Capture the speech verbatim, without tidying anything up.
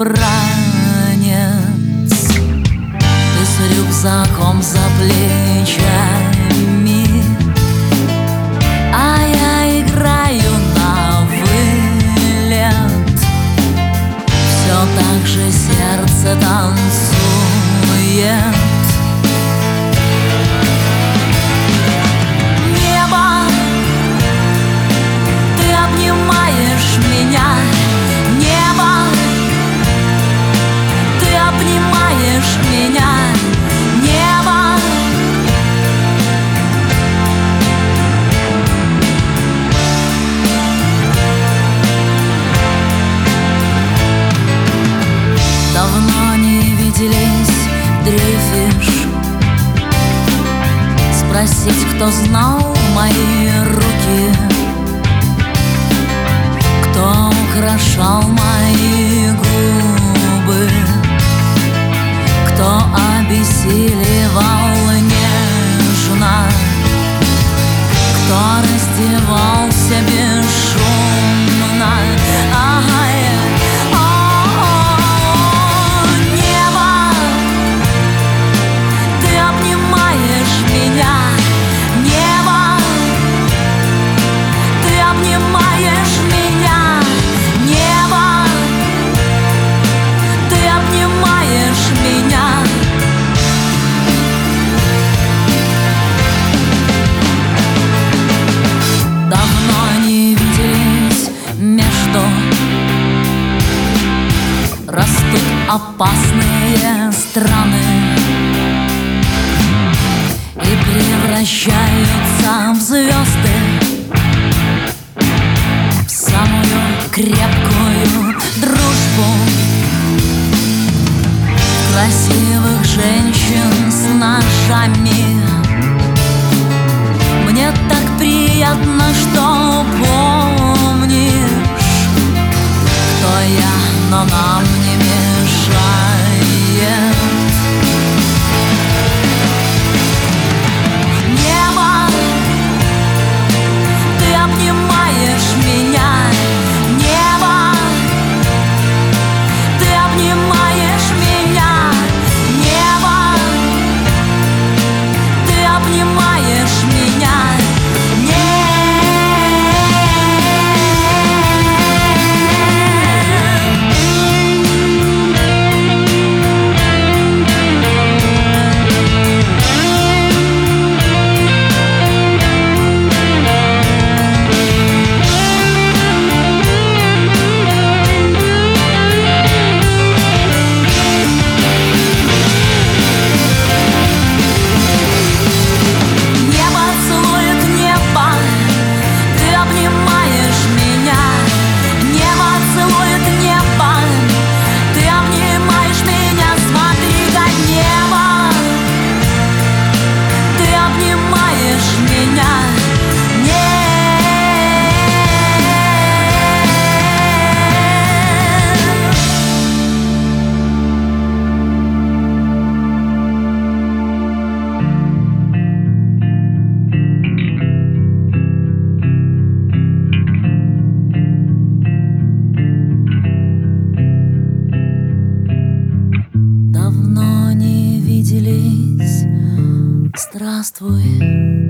новобранец. Ты с рюкзаком за плечами, а я играю на вылет. Все так же сердце танцует. Давно не виделись, дрейфишь. Спросить, кто знал мои руки, кто украшал мои губы, кто обессиливал нежно, кто раздевался бесшумно. Растут опасные страны и превращаются в звезды, в самую крепкую дружбу, красивых женщин с ножами. Мне так приятно, что помнишь, кто я, но нам не мешает. Небо, ты обнимаешь меня. Небо, ты обнимаешь меня. Небо, ты обнимаешь меня. Здравствуй.